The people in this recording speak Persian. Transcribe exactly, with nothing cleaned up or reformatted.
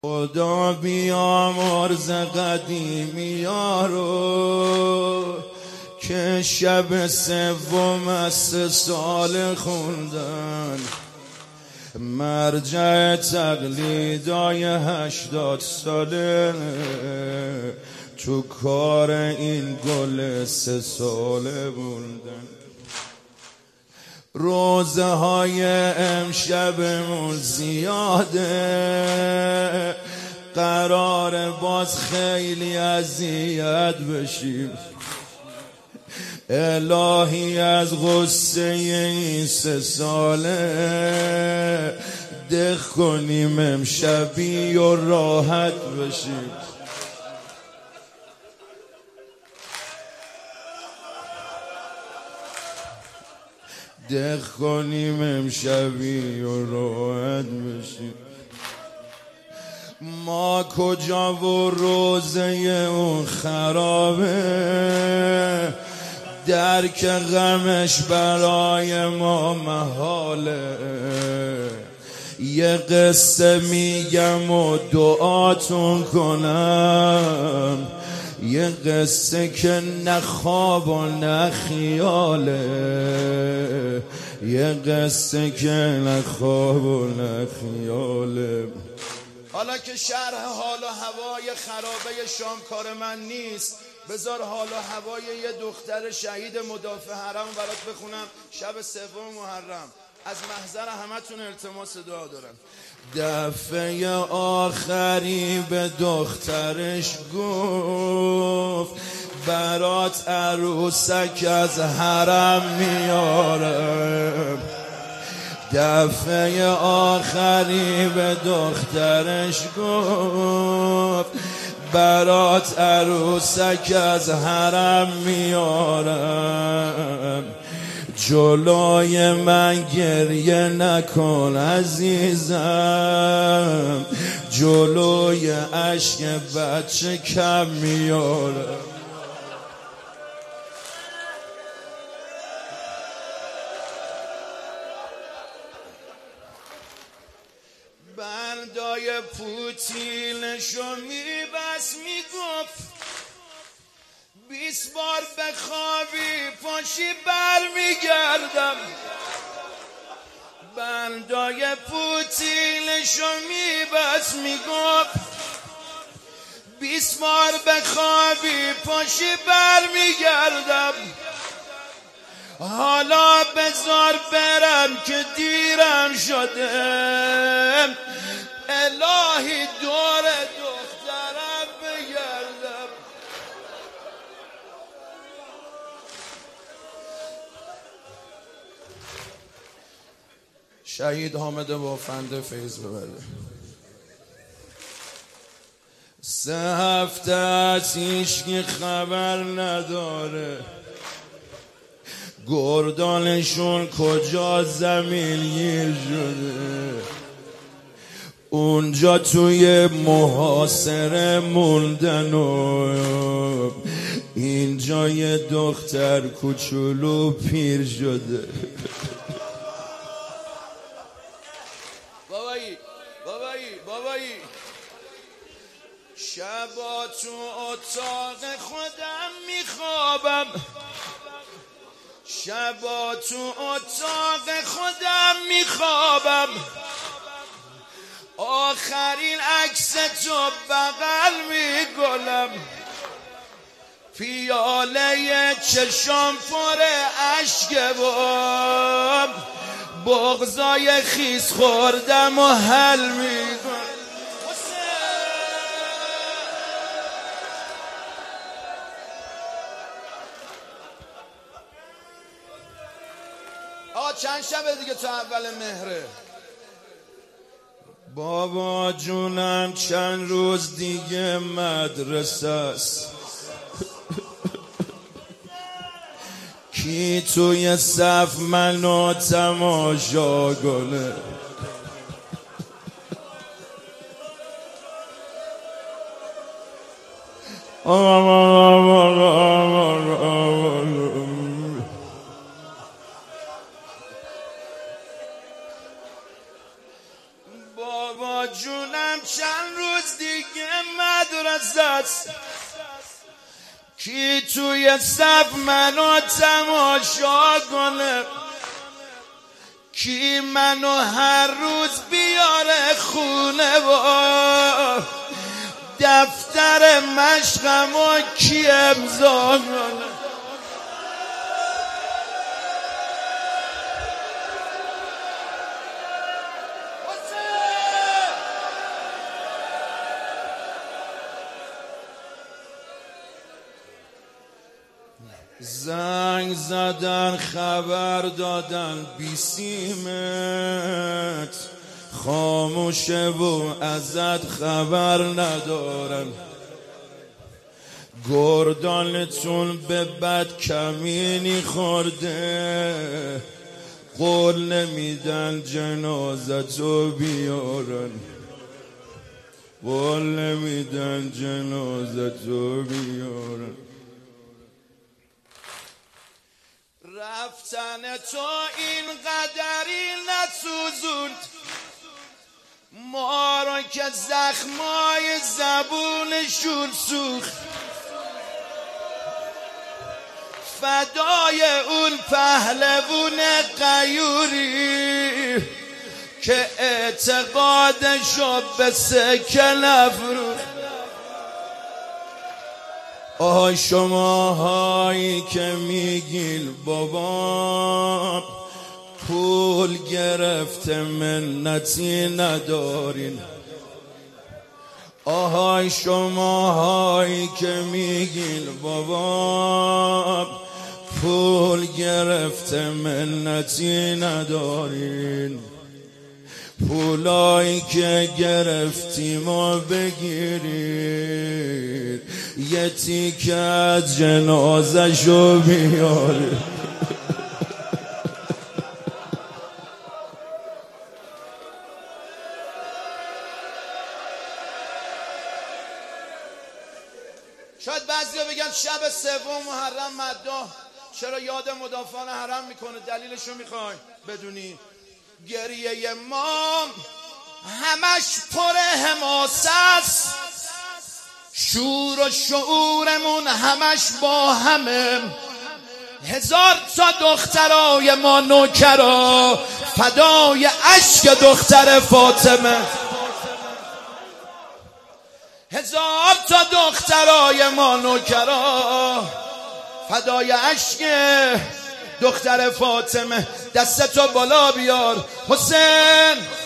خدا بیامرز قدیمی ها رو که شب سوم از سه سال خوندن، مرجع تقلیدای هشتاد ساله تو کار این گل سه ساله بوندن. روزه های امشبمون زیاده، قرار باز خیلی اذیت بشیم. الهی از غصه این سه ساله دق کنیم امشبی و راحت بشیم. دق کنیم امشبی و راحت بشیم. ما کجا و روزه اون خرابه، درک غمش برای ما محاله. یه قصه میگم و دعاتون کنم، یه قصه که نه خواب و نه خیاله، یه قصه که نه خواب و نه خیاله. حالا که شرح حال و هوای خرابه شام کار من نیست، بذار حال و هوای یه دختر شهید مدافع حرم برات بخونم. شب سوم محرم از محضر همتون التماس دعا دارم. دفعه آخری به دخترش گفت برات عروسک از حرم میارم. دفعه آخری به دخترش گفت برات عروسک از حرم میارم. جلوی من گریه نکن عزیزم، جلوی اشک بچه کم میارم. بردای پوتیلشو میبست میگفت بیست بار بخوابی پاشی بر میگردم. بردای پوتیلشو میبست میگفت بیست بار بخوابی پاشی بر میگردم. حالا بذار برم که دیرم شده، الهی دور دخترم بگردم. شهید حامد بافنده فیض ببره. سه هفته از هیچکی خبر نداره، گردانشون کجا زمین گیر شده. اونجا توی محاصره موندن و اینجا یه دختر کوچولو پیر شده. بابایی بابایی بابایی شبا تو اتاق خودم میخوابم، شبا تو اتاق خودم میخوابم. آخرین عکس تو بغل میگلم، پیاله چشام پر اشک بام، بغضای خیس خوردم و حل میگلم. آقا چند شبه دیگه تا اول مهره؟ بابا جونم چند روز دیگه مدرسه است. کی توی صف منو تماشا کنه؟ بابا جونم چند روز است؟ کی توی صف منو تماشا کنه؟ کی منو هر روز بیاره خونه با دفتر مشقمو کی امضا کنه؟ زنگ زدن خبر دادن بیسیمت خاموشه و ازت خبر ندارم. گردانتون به بد کمینی خورده قول نمیدن جنازتو بیارن. قول نمیدن جنازتو بیارن. رفتن تو این قدری نسوزوند ما را که زخمای زبونشون سوخت. فدای اون پهلوون غیوری که اعتقادشو به سکه نفروخت. آهای شما هایی که میگین بابا پول گرفته منتی ندارین. آهای شما هایی که میگین بابا پول گرفته منتی ندارین. پولایی که گرفتیم و بگیرید یه تیکه از جنازشو بیارید. شاید بعضیا بگن شب سوم محرم مداح چرا یاد مدافعان حرم میکنه؟ دلیلشو میخوای بدونی؟ گریه ما همش پر حماسه است، شور و شعورمون همش با همه. هزار تا دخترای ما نوکرا فدای اشک دختر فاطمه. هزار تا دخترای ما نوکرا فدای اشک دختر فاطمه. دستتو بالا بیار حسین.